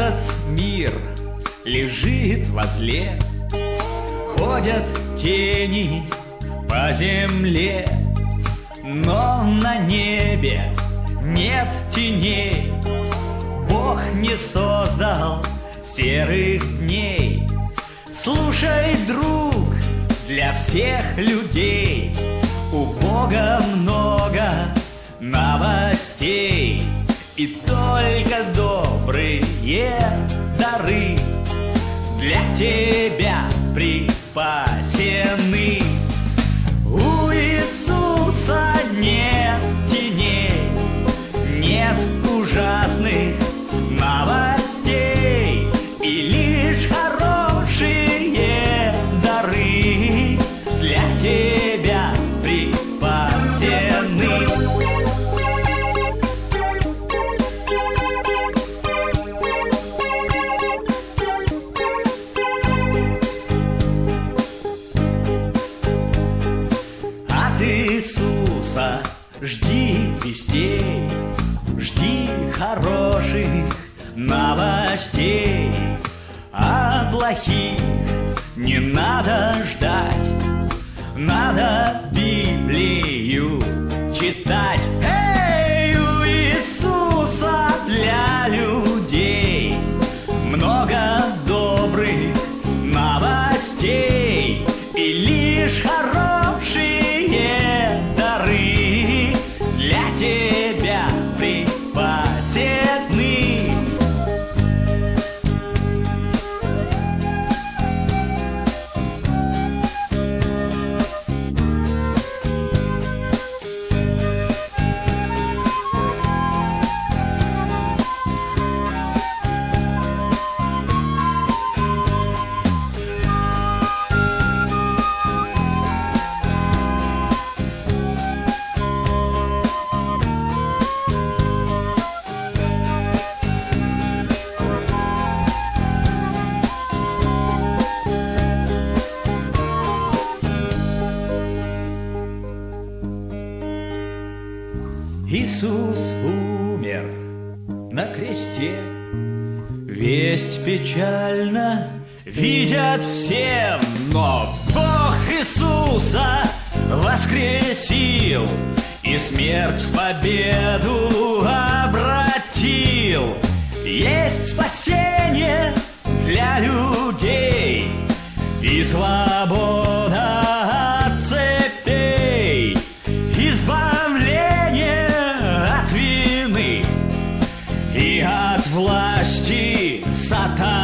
Этот мир лежит возле, ходят тени по земле, но на небе нет теней. Бог не создал серых дней. Слушай, друг, для всех людей у Бога много новостей, и только добрые дары для тебя припасены. У Иисуса нет теней, нет ужасных новостей, и лишь хорошие дары для тебя припасены. От Иисуса жди вестей, жди хороших новостей, а плохих не надо ждать, надо Библию читать. Эй, у Иисуса для людей много добрых новостей, и лишь хорошие дары для тебя припасены. Иисус умер на кресте, весть печально видят все, но Бог Иисуса воскресил и смерть в победу обратил. Есть спасение для людей и свобода от цепей, избавление от вины и от власти сатаны.